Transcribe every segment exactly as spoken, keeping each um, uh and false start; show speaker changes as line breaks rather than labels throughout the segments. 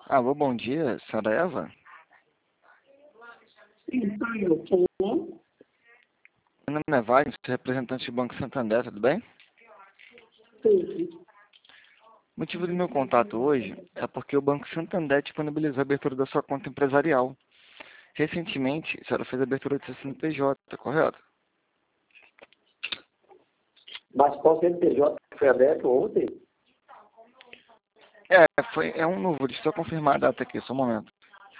Alô, bom dia, senhora Eva?
Sim, sou eu. Quem é?
Meu nome é Wagner, sou representante do Banco Santander, tudo bem?
Sim.
O motivo do meu contato hoje é porque o Banco Santander disponibilizou a abertura da sua conta empresarial. Recentemente, a senhora fez a abertura de C N P J, correto?
Mas qual C N P J foi aberto ontem?
É, foi, é um novo, deixa eu só confirmar a data aqui, só um momento.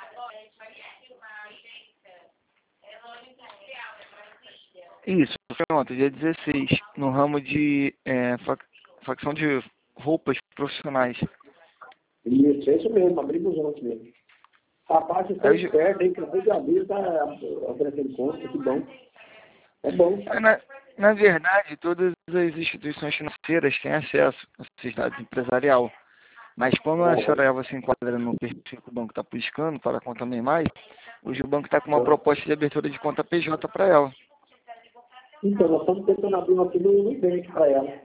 Isso, foi ontem, dia dezesseis, no ramo de é, fac, facção de roupas profissionais.
Isso, é isso mesmo, abrimos ontem mesmo. Rapaz, você está
Aí, eu-
esperto, hein? Que o de abrir está oferecendo conta, que bom. É bom.
é, na, na verdade, todas as instituições financeiras têm acesso a esses dados empresarial. Mas quando a senhora Eva se enquadra no perfil que o banco está buscando para a conta nem mais, hoje o banco está com uma proposta de abertura de conta P J para ela.
Então, nós estamos tentando abrir uma aqui no Nubank para ela.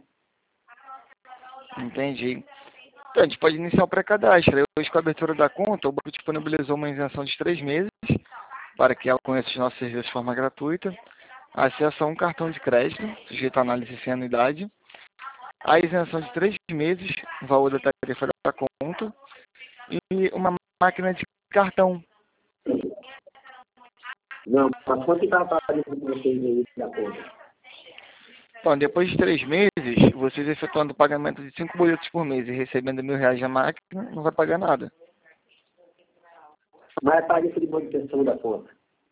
Entendi. Então, a gente pode iniciar o pré-cadastro. Hoje, com a abertura da conta, o banco disponibilizou uma isenção de três meses para que ela conheça os nossos serviços de forma gratuita, acesso a um cartão de crédito, sujeito a análise sem anuidade, a isenção de três meses, o valor da tarifa da conta, e uma máquina de cartão.
Não, mas quanto está a tarifa que vocês aí da conta?
Bom, depois de três meses, vocês efetuando o pagamento de cinco boletos por mês e recebendo mil reais na máquina, não vai pagar nada.
Mas a tarifa de manutenção da conta?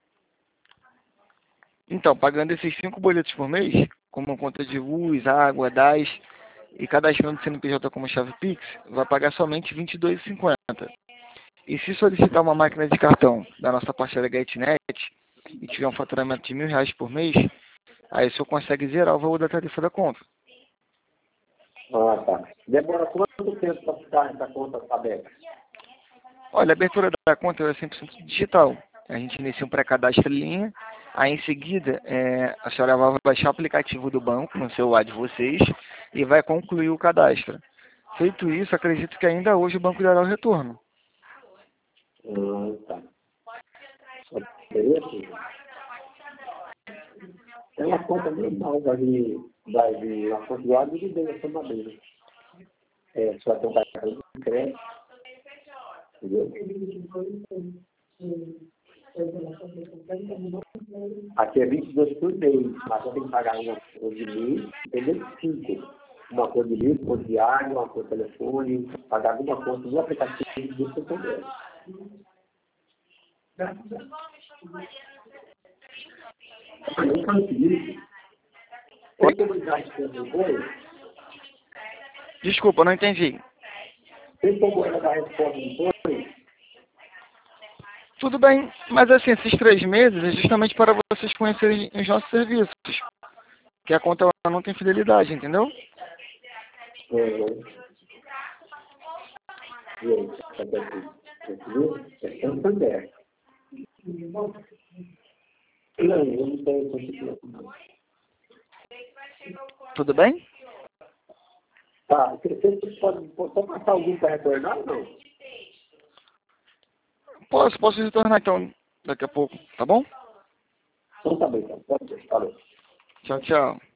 Então, pagando esses cinco boletos por mês, como conta de luz, água, gás, e cadastrando o C N P J como chave Pix, vai pagar somente vinte e dois reais e cinquenta centavos. E se solicitar uma máquina de cartão da nossa parceira GateNet e tiver um faturamento de mil reais por mês, aí o senhor consegue zerar o valor da tarifa da conta.
Ah, tá. Demora quanto tempo para ficar essa conta aberta?
Olha, a abertura da conta é cem por cento digital. A gente inicia um pré-cadastro em linha, aí em seguida é, a senhora vai baixar o aplicativo do banco no celular de vocês e vai concluir o cadastro. Feito isso, acredito que ainda hoje o banco dará o retorno.
Ah, tá. Só interesse? É uma conta normal da de, da de uma conta do lado de dentro da Madeira. É, só tem um cartão de crédito, entendeu? Aqui é vinte e dois por mês, mas só tem que pagar uma coisa de mil, entendeu? Cinco. Uma conta de luz, uma conta de água, uma conta de telefone, pagar alguma conta do aplicativo do seu poder. Eu consegui. Tem comunidade que tem apoio?
Desculpa, não entendi.
Tem como ela dar resposta depois?
Tudo bem, mas assim, esses três meses é justamente para vocês conhecerem os nossos serviços, que a conta ela não tem fidelidade, entendeu?
Uhum. E aí, cadê aqui? Conseguiu? É Santander. Não, eu não tenho conseguido.
Tudo bem?
Tá, você você pode, pode só passar algum para retornar ou não?
Posso, posso retornar então daqui a pouco, tá bom?
Então tá bem, então. Pode ser. Falou.
Tchau, tchau.